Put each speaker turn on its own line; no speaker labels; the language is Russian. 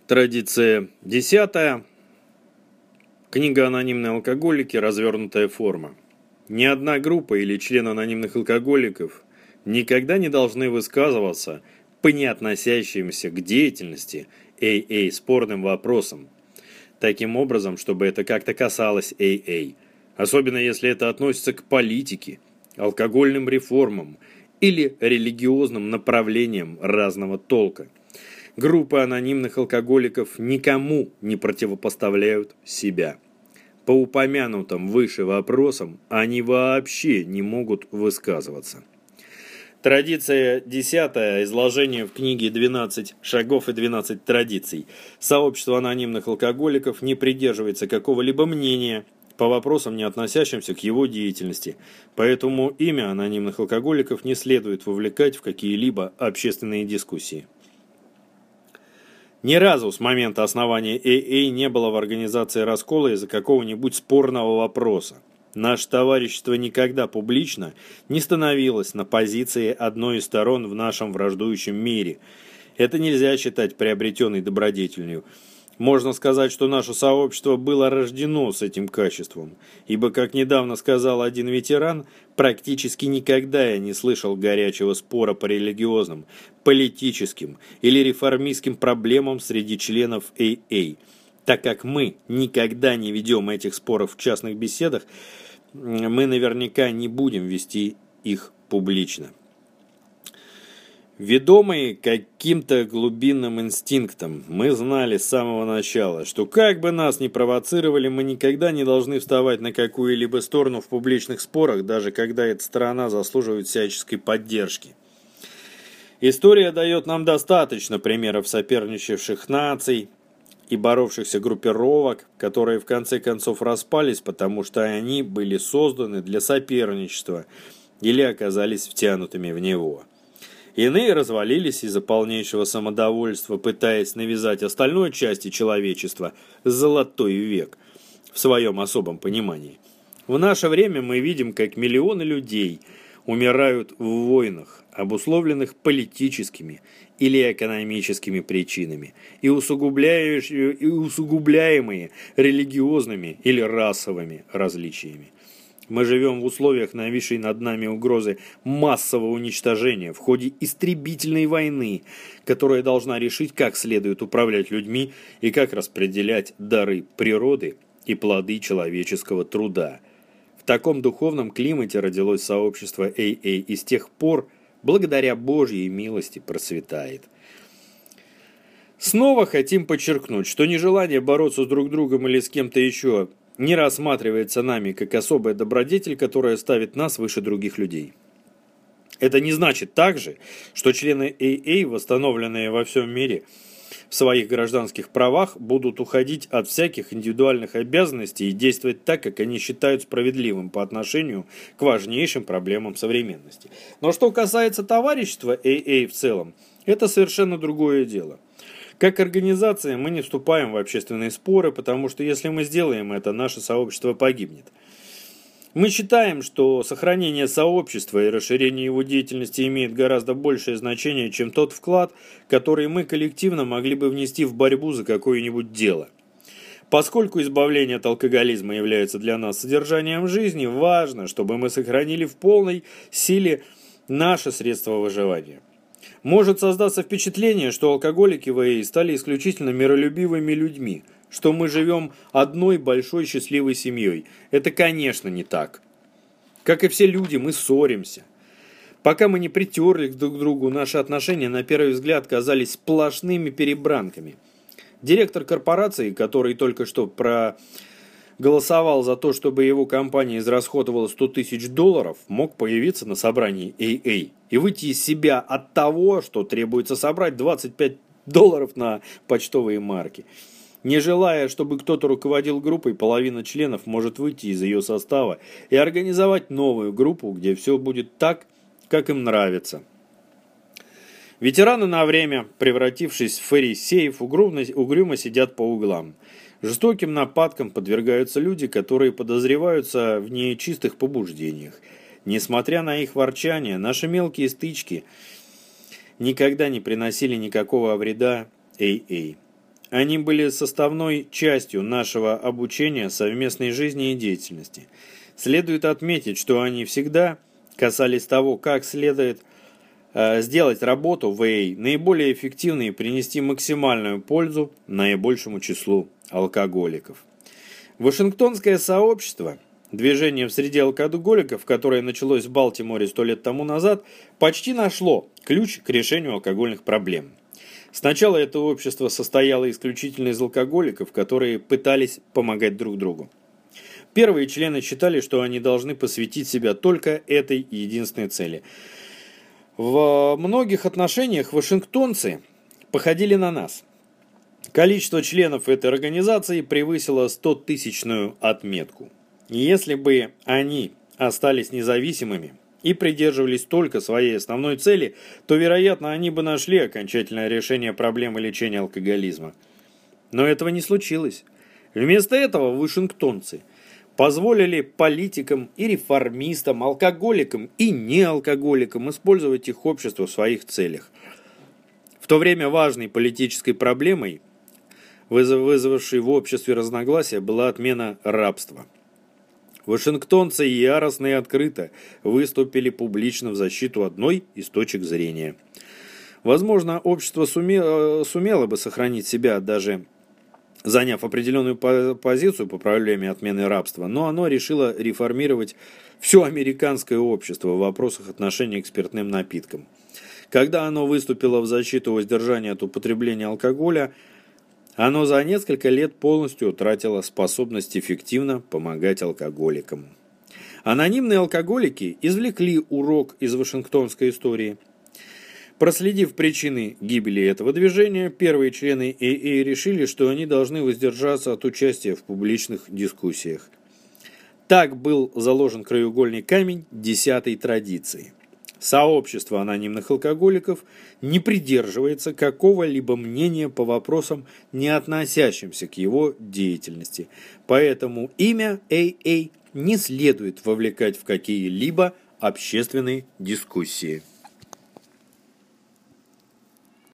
Традиция 10. Книга «Анонимные алкоголики. Развернутая форма». Ни одна группа или член анонимных алкоголиков никогда не должны высказываться по не относящимся к деятельности AA спорным вопросам, таким образом, чтобы это как-то касалось AA, особенно если это относится к политике, алкогольным реформам или религиозным направлениям разного толка. Группы анонимных алкоголиков никому не противопоставляют себя. По упомянутым выше вопросам они вообще не могут высказываться. Традиция 10. Изложение в книге «12 шагов и 12 традиций». Сообщество анонимных алкоголиков не придерживается какого-либо мнения по вопросам, не относящимся к его деятельности, поэтому имя анонимных алкоголиков не следует вовлекать в какие-либо общественные дискуссии. Ни разу с момента основания AA не было в организации раскола из-за какого-нибудь спорного вопроса. Наше товарищество никогда публично не становилось на позиции одной из сторон в нашем враждующем мире. Это нельзя считать приобретенной добродетелью. Можно сказать, что наше сообщество было рождено с этим качеством, ибо, как недавно сказал один ветеран, практически никогда я не слышал горячего спора по религиозным, политическим или реформистским проблемам среди членов AA. Так как мы никогда не ведем этих споров в частных беседах, мы наверняка не будем вести их публично. Ведомые каким-то глубинным инстинктом, мы знали с самого начала, что как бы нас ни провоцировали, мы никогда не должны вставать на какую-либо сторону в публичных спорах, даже когда эта сторона заслуживает всяческой поддержки. История дает нам достаточно примеров соперничавших наций и боровшихся группировок, которые в конце концов распались, потому что они были созданы для соперничества или оказались втянутыми в него. Иные развалились из-за полнейшего самодовольства, пытаясь навязать остальной части человечества золотой век в своем особом понимании. В наше время мы видим, как миллионы людей умирают в войнах, обусловленных политическими или экономическими причинами, и усугубляемые религиозными или расовыми различиями. Мы живем в условиях нависшей над нами угрозы массового уничтожения в ходе истребительной войны, которая должна решить, как следует управлять людьми и как распределять дары природы и плоды человеческого труда. В таком духовном климате родилось сообщество AA и с тех пор, благодаря Божьей милости, процветает. Снова хотим подчеркнуть, что нежелание бороться с друг другом или с кем-то еще не рассматривается нами как особая добродетель, которая ставит нас выше других людей. Это не значит также, что члены AA, восстановленные во всем мире в своих гражданских правах, будут уходить от всяких индивидуальных обязанностей и действовать так, как они считают справедливым по отношению к важнейшим проблемам современности. Но что касается товарищества AA в целом, это совершенно другое дело. Как организация мы не вступаем в общественные споры, потому что если мы сделаем это, наше сообщество погибнет. Мы считаем, что сохранение сообщества и расширение его деятельности имеет гораздо большее значение, чем тот вклад, который мы коллективно могли бы внести в борьбу за какое-нибудь дело. Поскольку избавление от алкоголизма является для нас содержанием жизни, важно, чтобы мы сохранили в полной силе наше средство выживания. Может создаться впечатление, что алкоголики в AA стали исключительно миролюбивыми людьми, что мы живем одной большой счастливой семьей. Это, конечно, не так. Как и все люди, мы ссоримся. Пока мы не притерлись друг к другу, наши отношения на первый взгляд казались сплошными перебранками. Директор корпорации, который только что проголосовал за то, чтобы его компания израсходовала $100 тысяч, мог появиться на собрании AA и выйти из себя от того, что требуется собрать $25 на почтовые марки. Не желая, чтобы кто-то руководил группой, половина членов может выйти из ее состава и организовать новую группу, где все будет так, как им нравится. Ветераны на время, превратившись в фарисеев, угрюмо сидят по углам. Жестоким нападкам подвергаются люди, которые подозреваются в нечистых побуждениях. Несмотря на их ворчание, наши мелкие стычки никогда не приносили никакого вреда AA. Они были составной частью нашего обучения совместной жизни и деятельности. Следует отметить, что они всегда касались того, как следует сделать работу в АА наиболее эффективной и принести максимальную пользу наибольшему числу алкоголиков. Вашингтонское сообщество, движение в среде алкоголиков, которое началось в Балтиморе 100 лет тому назад, почти нашло ключ к решению алкогольных проблем. Сначала это общество состояло исключительно из алкоголиков, которые пытались помогать друг другу. Первые члены считали, что они должны посвятить себя только этой единственной цели. В многих отношениях вашингтонцы походили на нас. Количество членов этой организации превысило 100-тысячную отметку. Если бы они остались независимыми и придерживались только своей основной цели, то, вероятно, они бы нашли окончательное решение проблемы лечения алкоголизма. Но этого не случилось. Вместо этого вашингтонцы позволили политикам и реформистам, алкоголикам и неалкоголикам использовать их общество в своих целях. В то время важной политической проблемой, вызвавшей в обществе разногласия, была отмена рабства. Вашингтонцы яростно и открыто выступили публично в защиту одной из точек зрения. Возможно, общество сумело бы сохранить себя, даже заняв определенную позицию по проблеме отмены рабства, но оно решило реформировать все американское общество в вопросах отношения к спиртным напиткам. Когда оно выступило в защиту воздержания от употребления алкоголя, оно за несколько лет полностью утратило способность эффективно помогать алкоголикам. Анонимные алкоголики извлекли урок из вашингтонской истории. Проследив причины гибели этого движения, первые члены АА решили, что они должны воздержаться от участия в публичных дискуссиях. Так был заложен краеугольный камень 10-й традиции. Сообщество анонимных алкоголиков не придерживается какого-либо мнения по вопросам, не относящимся к его деятельности. Поэтому имя АА не следует вовлекать в какие-либо общественные дискуссии.